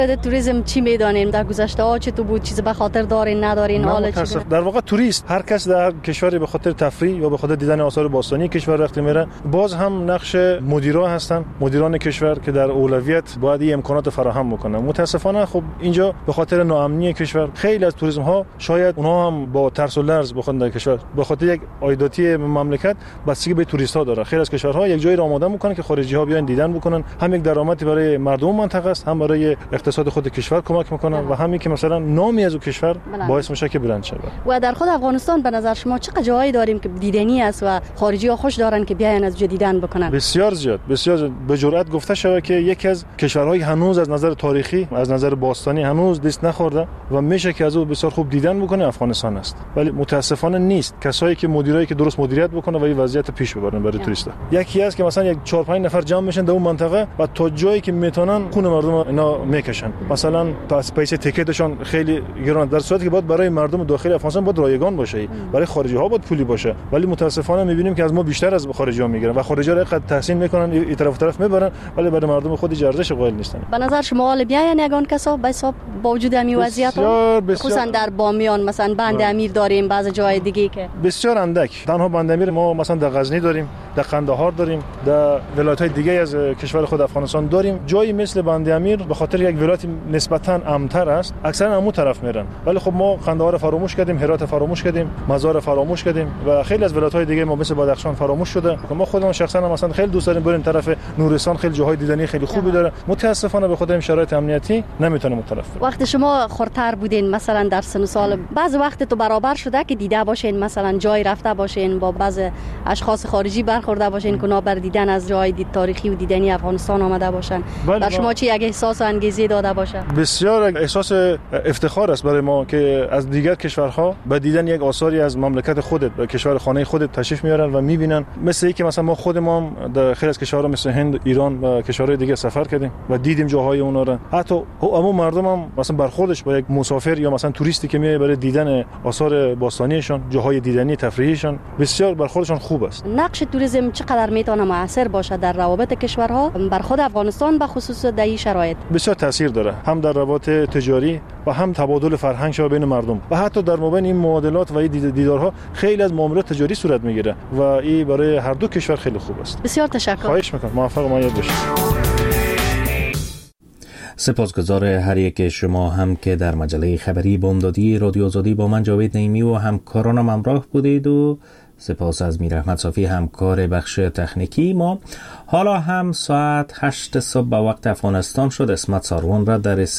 توریسم چی میدانیم در گذشته ها چطور بود؟ چیز به خاطر دارین ندارین؟ حالا چی؟ در واقع توریست هر کس در کشوری به خاطر تفریح یا به خاطر دیدن آثار باستانی کشور وقتی میره، باز هم نقش مدیرا هستن، مدیران کشور که در اولویت باید این امکانات فراهم بکنن. متاسفانه خب اینجا به خاطر ناامنی کشور خیلی از توریسم ها شاید اونها هم با ترس و لرز بخوان در کشور به خاطر یک عایداتی مملکت بستگی به توریست ها داره. خیلی از کشورها یک جایی را آماده میکنن که خارجی ها بیان دیدن بکنن، هم یک درآمدی برای مردم منطقه است، هم برای اقتصاد خود کشور کمک میکنن و همین که مثلا نامی از اون کشور باعث میشه که بلند شه. و در خود افغانستان به نظر شما چقدر جایی داریم که دیدنی است و خارجی ها خوش دارن که بیاین از دیدن بکنن؟ بسیار زیاد، بسیار به جرئت گفته شده که یکی از کشورهای هنوز از نظر تاریخی، از نظر باستانی هنوز دست نخورده و میشه که از او بسیار خوب دیدن بکنه افغانستان است. ولی متاسفانه نیست کسایی که مدیرایی که درست مدیریت بکنه و این وضعیت پیش ببرن برای توریستا. یکی است که مثلا یک 4-5 نفر جمع میشن در اون منطقه و تا جایی که میتونن خون مردم اینا میکشن. مثلا پیسه تیکتشون خیلی گران، در صورتی که باید برای مردم داخل افغانستان باید رایگان باشه، برای خارجی ها باید پولی باشه. ولی متاسفانه میبینیم که از ما بیشتر از خارجی ها میگیرن و خارجی ها را قد تحسین میکنن، این طرف میبرن، ولی برای مردم خودی ارزش قائل نیستن. به نظر شما حال بیاین یگان کسا به حساب با وجود همین وضعیت ها، خصوصا در بامیان مثلا بند امیر داریم، بعض جای دیگه که بسیار اندک. تنها بند امیر ما مثلا در غزنی داریم، در قندهار داریم، در ولایت‌های دیگه از کشور خود افغانستان داریم. جایی مثل بند امیر به خاطر یک ولایت نسبتاً امن‌تر است، اکثرا همون طرف میرن. ولی خب ما قندهار فراموش کردیم، هرات فراموش کردیم، مزار فراموش کردیم و خیلی از ولایت‌های دیگه ما مثل بدخشان فراموش شده. ما خودمون شخصا مثلا خیلی دوست داریم بریم طرف نورستان، خیلی جاهای دیدنی خیلی خوبی داره. متاسفانه به خاطر شرایط امنیتی نمیتونم اون طرف. وقتی شما خردتر بودین مثلا در سن و سال، بعض وقت تو برابر شده که دیده باشین مثلا جای رفته باشین با بعض اشخاص خارجی برخورده باشین که اونا بر دیدن از جای تاریخی و دیدنی افغانستان آمده باشن؟ بر شما چی یک احساس و انگیزه داده باشه؟ بسیار احساس افتخار است برای ما که از دیگر کشورها به دیدن یک آثاری از مملکت خودت و کشور خانه خودت تشریف میارن و میبینن. مثل اینکه مثلا ما خودمون در خیلی از کشورها مثل هند، ایران و کشورهای دیگه سفر کردیم و دیدیم جاهای اونا رو. حتی همون مردم هم مثلا برخوردش با یک مسافر یا مثلا توریستی که میاد برای دیدن آثار باستانیشان، جاهای دیدنی تفریحیشان، بسیار برخوردشان خوب است. نقش توریسم چقدر میتونه موثر باشه در روابط کشورها بر خود افغانستان به خصوص در این شرایط؟ بسیار تاثیر داره، هم در روابط تجاری و هم تبادل فرهنگ شده بین مردم و حتی در مابین این معادلات و این دیدارها خیلی از معاملات تجاری صورت میگیره و این برای هر دو کشور خیلی خوب است. بسیار تشکر. خواهش میکنم. موفق و مایل باشید. سپاسگزار هر یک شما هم که در مجله خبری بامدادی رادیو آزادی با من جاوید نعیمی و همکارانم همراه بودید و سپاس از میر احمد صافی همکار بخش تکنیکی ما. حالا هم ساعت 8 صبح به وقت افغانستان شد. اسمت ساروان را در